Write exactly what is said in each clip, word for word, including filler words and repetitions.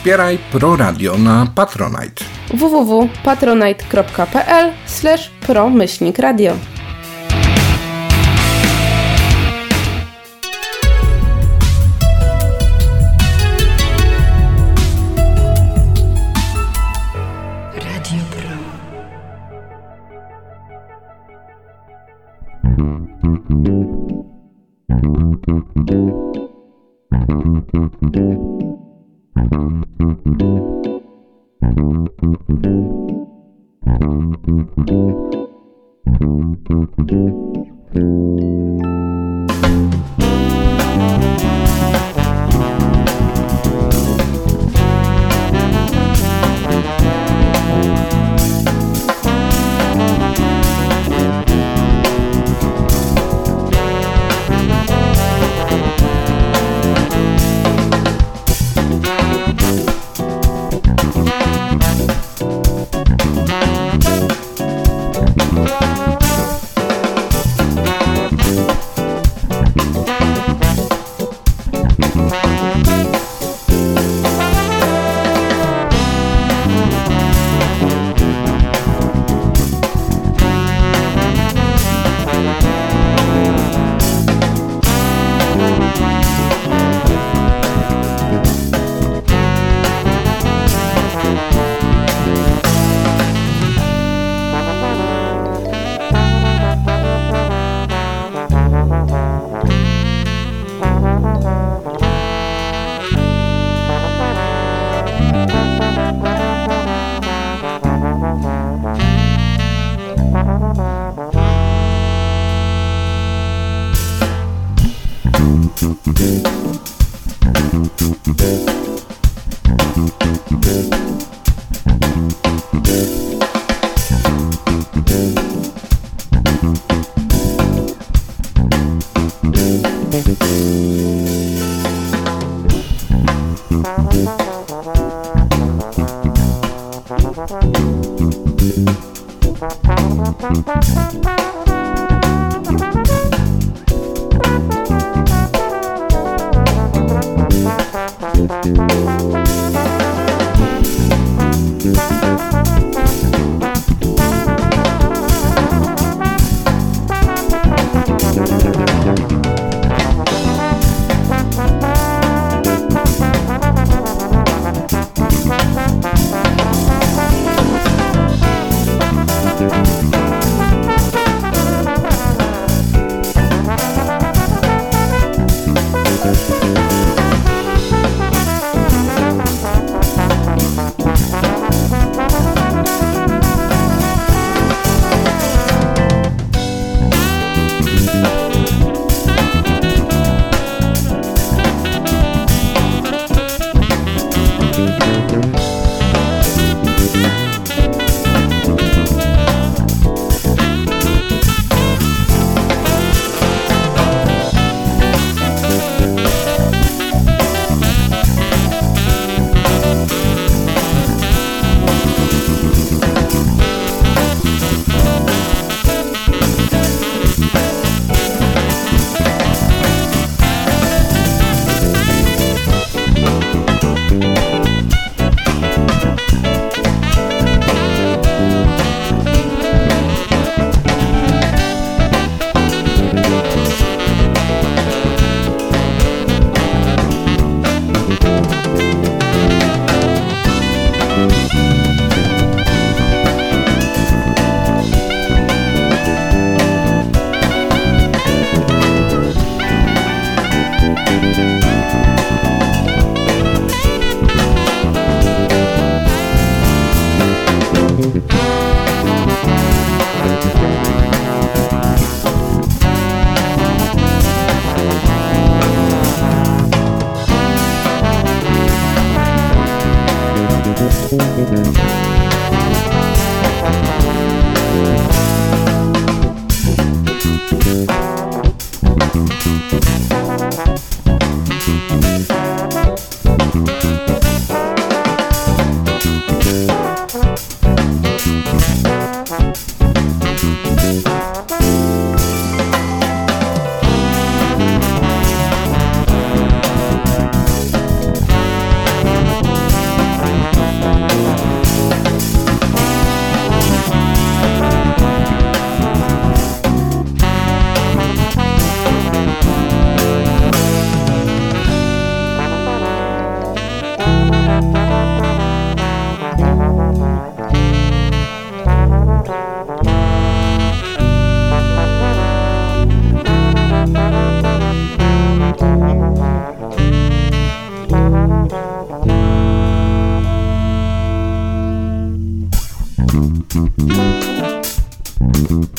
Wspieraj Pro Radio na Patronite. w w w kropka patronite kropka p l slash pro myślnik radio.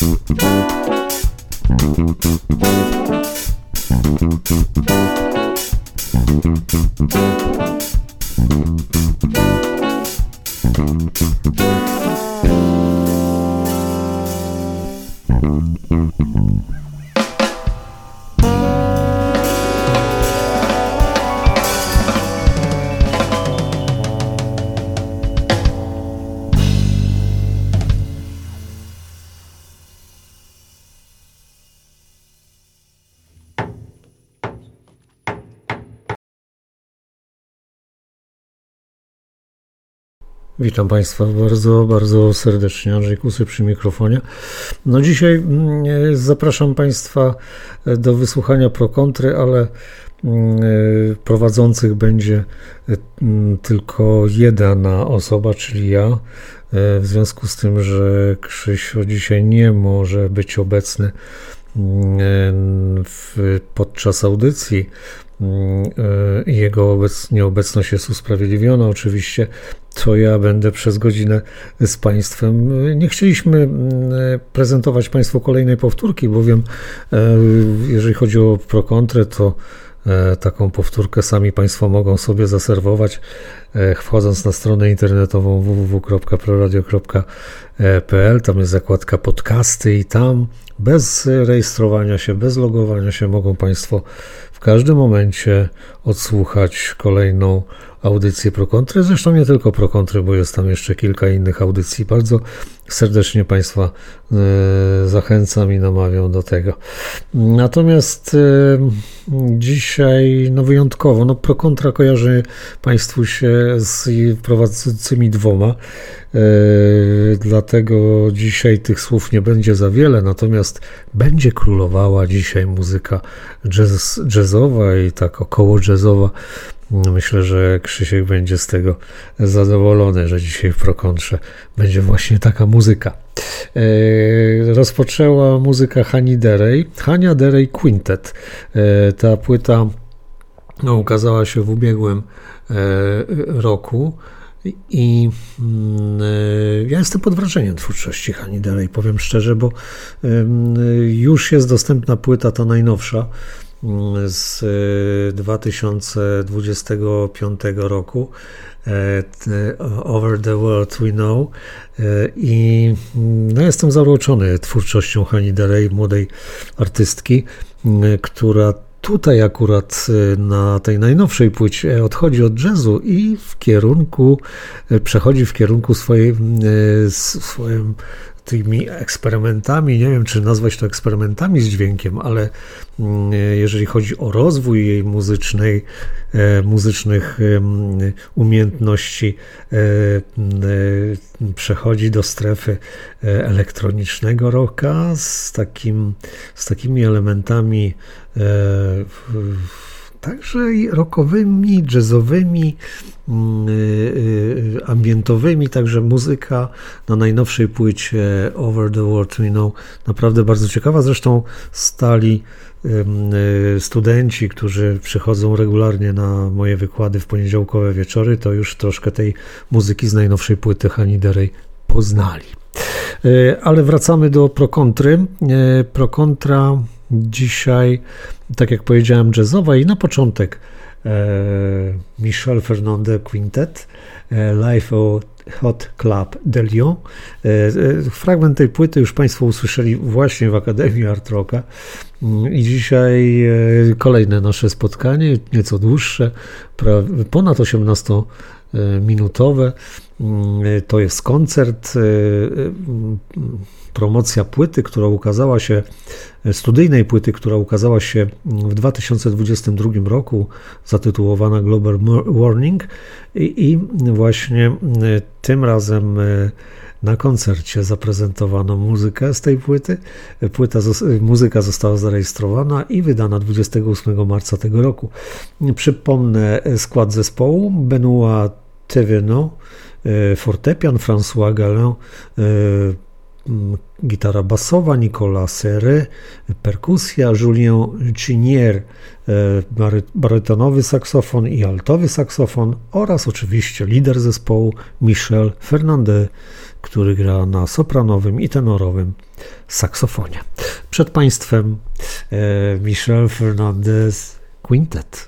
Witam Państwa bardzo, bardzo serdecznie. Andrzej Kusy przy mikrofonie. No dzisiaj zapraszam Państwa do wysłuchania pro kontry, ale prowadzących będzie tylko jedna osoba, czyli ja. W związku z tym, że Krzysio dzisiaj nie może być obecny w, podczas audycji, jego obec, nieobecność jest usprawiedliwiona oczywiście, to ja będę przez godzinę z Państwem. Nie chcieliśmy prezentować Państwu kolejnej powtórki, bowiem jeżeli chodzi o pro kontrę, to taką powtórkę sami Państwo mogą sobie zaserwować, wchodząc na stronę internetową w w w kropka proradio kropka p l. Tam jest zakładka podcasty i tam bez rejestrowania się, bez logowania się mogą Państwo w każdym momencie odsłuchać kolejną audycję pro kontry. Zresztą nie tylko pro kontry, bo jest tam jeszcze kilka innych audycji. Bardzo serdecznie Państwa e, zachęcam i namawiam do tego. Natomiast e, dzisiaj no wyjątkowo, no pro kontra kojarzy Państwu się z prowadzącymi dwoma, e, dlatego dzisiaj tych słów nie będzie za wiele, natomiast będzie królowała dzisiaj muzyka jazz, jazzowa i tak około jazzowa. Myślę, że Krzysiek będzie z tego zadowolony, że dzisiaj w pro kontrze będzie właśnie taka muzyka. E, rozpoczęła muzyka Hani Derej, Hania Derej Quintet. E, ta płyta no, ukazała się w ubiegłym e, roku i e, ja jestem pod wrażeniem twórczości Hani Derej, powiem szczerze, bo e, już jest dostępna płyta, ta najnowsza, z dwa tysiące dwudziestego piątego roku, Over the World We Know, i no, jestem zauroczony twórczością Hani Derej, młodej artystki, która tutaj akurat na tej najnowszej płycie odchodzi od jazzu i w kierunku, przechodzi w kierunku swojej, swoim tymi eksperymentami, nie wiem czy nazwać to eksperymentami z dźwiękiem, ale jeżeli chodzi o rozwój jej muzycznej, muzycznych umiejętności, przechodzi do strefy elektronicznego rocka z, takim, z takimi elementami także i rockowymi, jazzowymi, ambientowymi, także muzyka na najnowszej płycie Over the World We Know naprawdę bardzo ciekawa. Zresztą stali studenci, którzy przychodzą regularnie na moje wykłady w poniedziałkowe wieczory, to już troszkę tej muzyki z najnowszej płyty Hani Derej poznali. Ale wracamy do pro kontry. Pro kontra dzisiaj, tak jak powiedziałem, jazzowa i na początek e, Michel Fernandez Quintet, e, Live au Hot Club de Lyon. E, e, fragment tej płyty już Państwo usłyszeli właśnie w Akademii Art Rocka i dzisiaj e, kolejne nasze spotkanie, nieco dłuższe, pra, ponad osiemnastominutowe. To jest koncert, promocja płyty, która ukazała się, studyjnej płyty, która ukazała się w dwa tysiące dwudziestym drugim roku, zatytułowana Global Warning, i, i właśnie tym razem na koncercie zaprezentowano muzykę z tej płyty. Płyta, muzyka została zarejestrowana i wydana dwudziestego ósmego marca tego roku. Przypomnę skład zespołu: Benoît Thévenot, fortepian, François Gallin, gitara basowa, Nicolas Serre, perkusja, Julien Chinier, barytonowy saksofon i altowy saksofon oraz oczywiście lider zespołu Michel Fernandez, który gra na sopranowym i tenorowym saksofonie. Przed Państwem Michel Fernandez Quintet.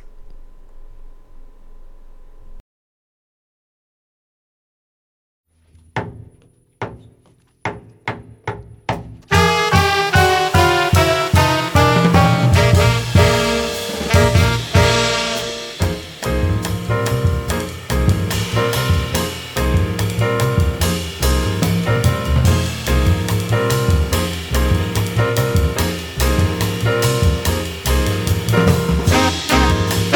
Thank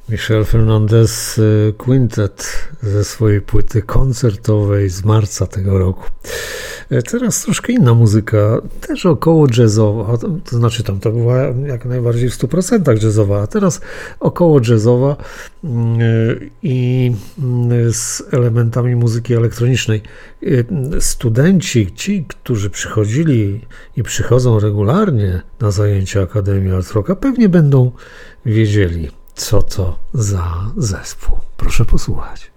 Michel Fernandez Quintet ze swojej płyty koncertowej z marca tego roku. Teraz troszkę inna muzyka, też około jazzowa, to znaczy tam to była jak najbardziej w stu procentach jazzowa, a teraz około jazzowa i z elementami muzyki elektronicznej. Studenci, ci, którzy przychodzili i przychodzą regularnie na zajęcia Akademii Art Rocka, pewnie będą wiedzieli, co to za zespół. Proszę posłuchać.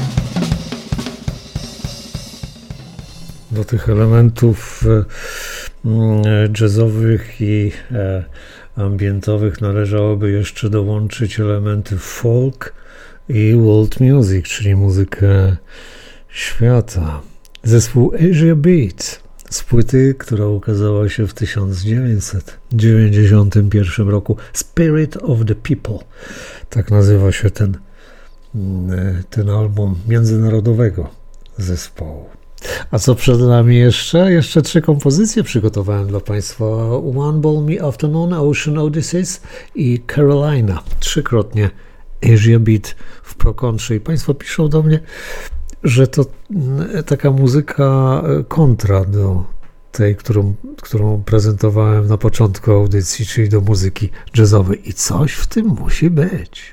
do tych elementów jazzowych i ambientowych należałoby jeszcze dołączyć elementy folk i world music, czyli muzykę świata. Zespół Asia Beat z płyty, która ukazała się w tysiąc dziewięćset dziewięćdziesiątym pierwszym roku, Spirit of the People. Tak nazywa się ten, ten album międzynarodowego zespołu. A co przed nami jeszcze? Jeszcze trzy kompozycje przygotowałem dla Państwa. One Balmy Afternoon, Ocean Odysseys i Carolina. Trzykrotnie Asia Beat w prokontrze. I Państwo piszą do mnie, że to taka muzyka kontra do tej, którą, którą prezentowałem na początku audycji, czyli do muzyki jazzowej. I coś w tym musi być.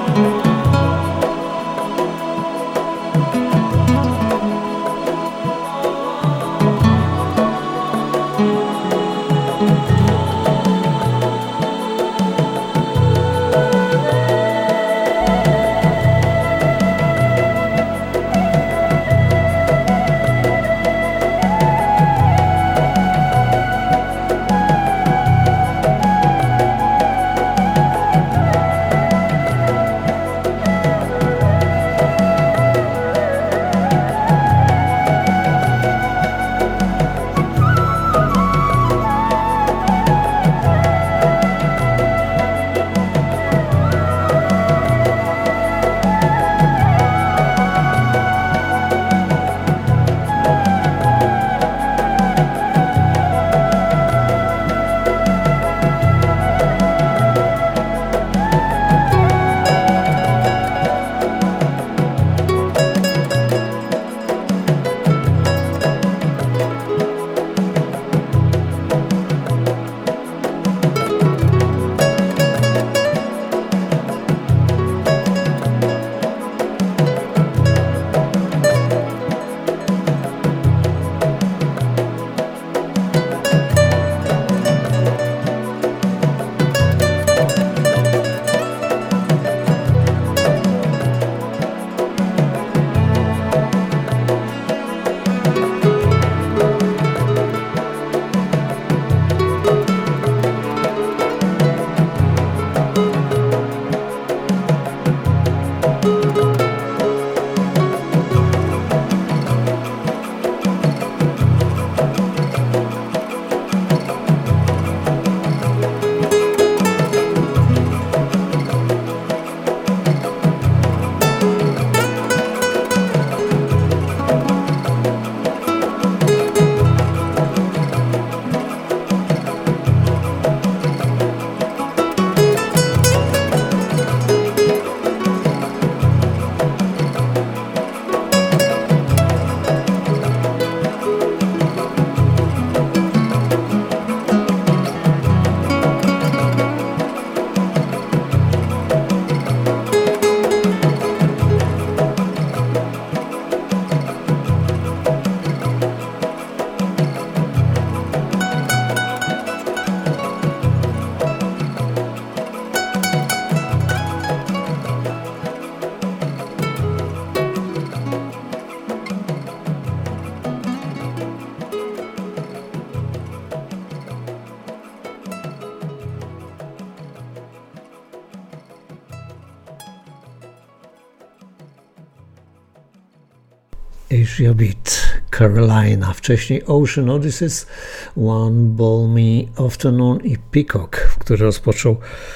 Asia Beat, Carolina, wcześniej Ocean Odysseys, One Balmy Afternoon i Peacock, który rozpoczął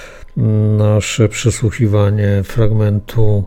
nasze przesłuchiwanie fragmentu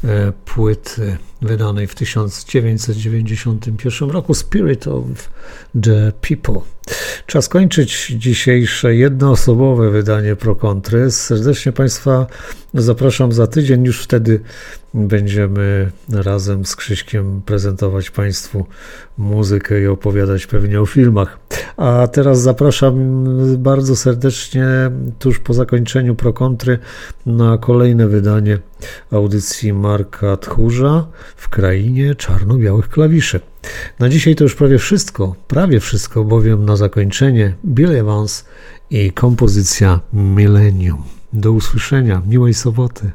płyty wydanej w tysiąc dziewięćset dziewięćdziesiątym pierwszym roku, Spirit of the People. Czas kończyć dzisiejsze jednoosobowe wydanie Pro Kontry. Serdecznie Państwa zapraszam za tydzień. Już wtedy będziemy razem z Krzyśkiem prezentować Państwu muzykę i opowiadać pewnie o filmach. A teraz zapraszam bardzo serdecznie tuż po zakończeniu Pro Kontry na kolejne wydanie audycji Marka Tchórza w krainie czarno-białych klawiszy. Na dzisiaj to już prawie wszystko, prawie wszystko, bowiem na zakończenie Bill Evans i kompozycja Millennium. Do usłyszenia, miłej soboty.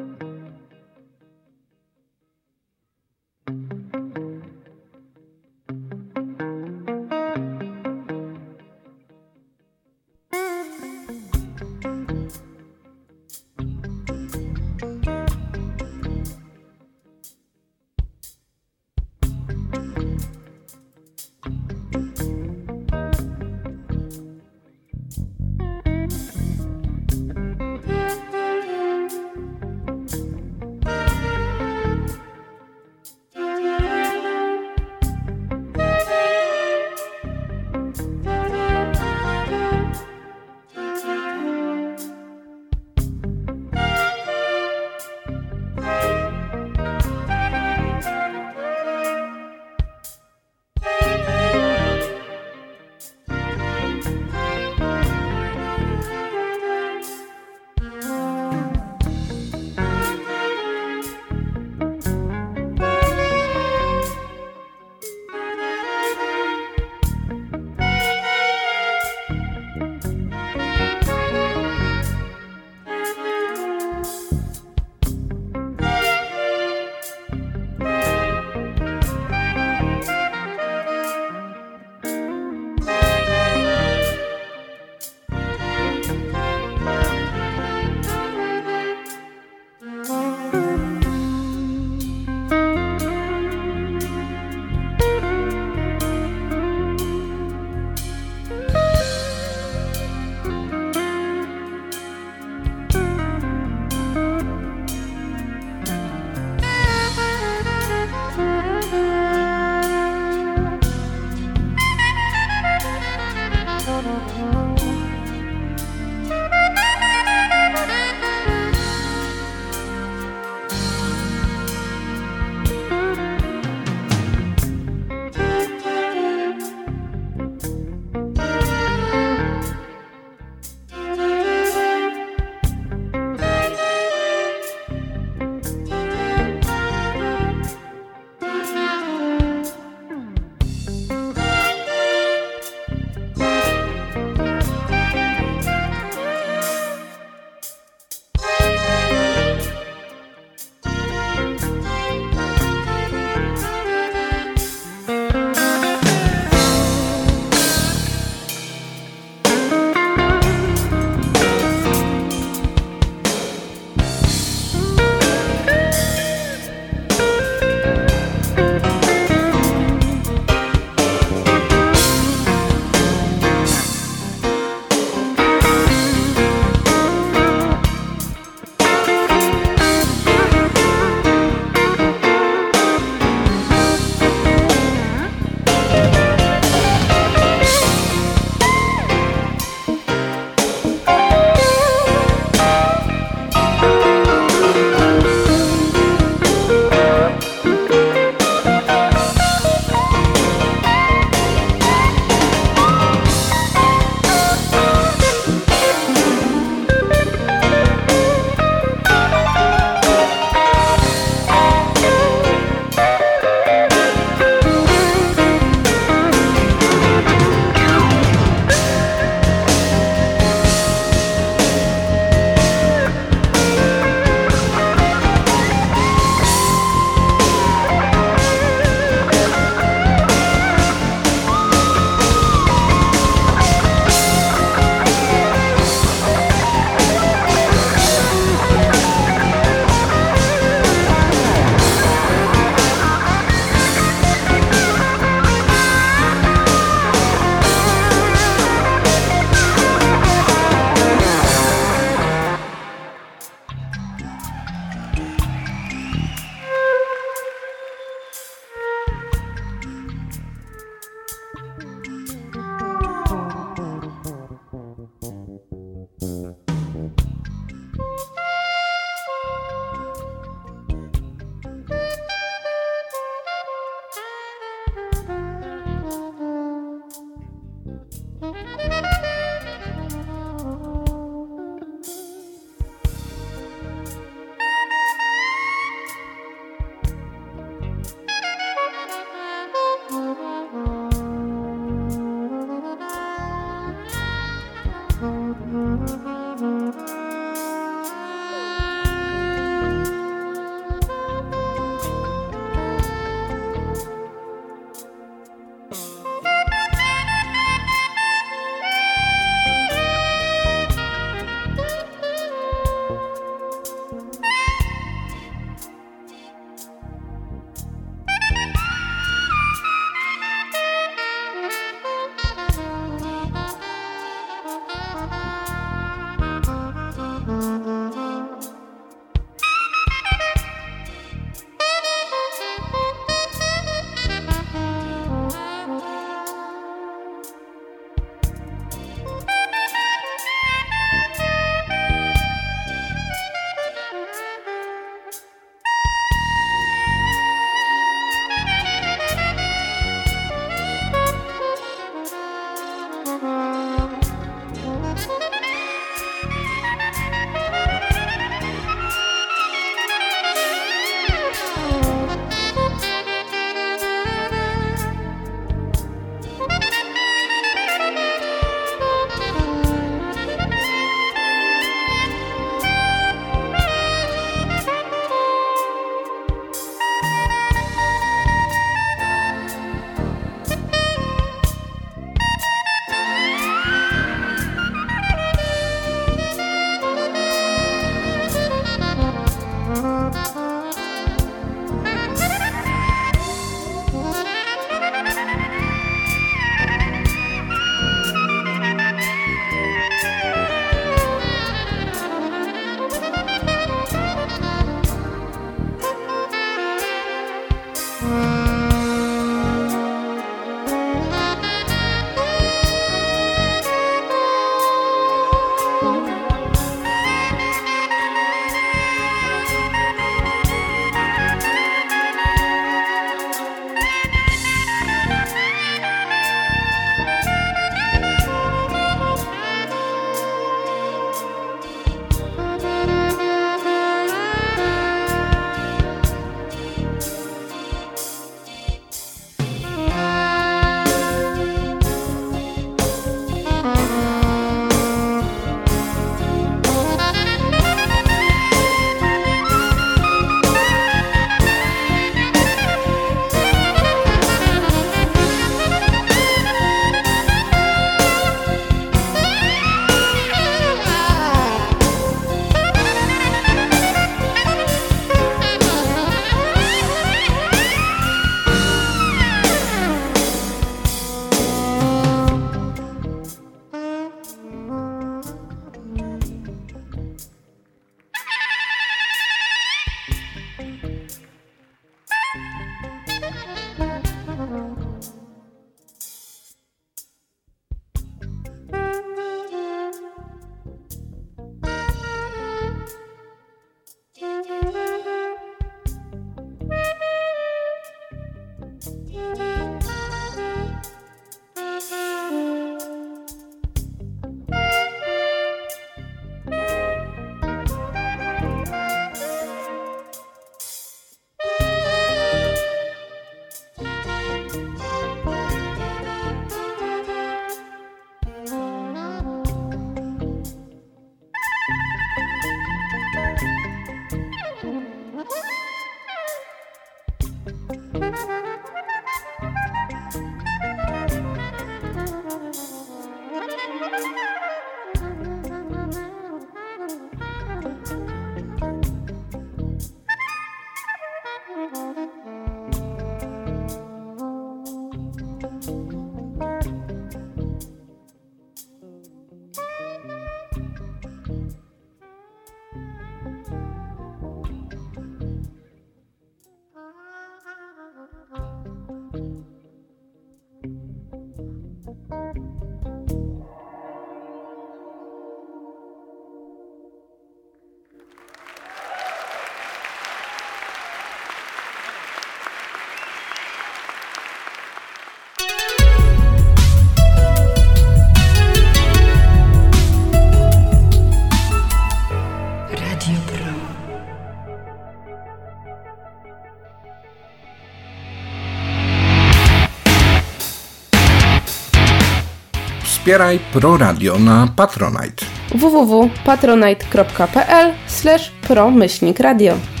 Wspieraj Pro Radio na Patronite. w w w kropka patronite kropka p l slash pro myślnik radio.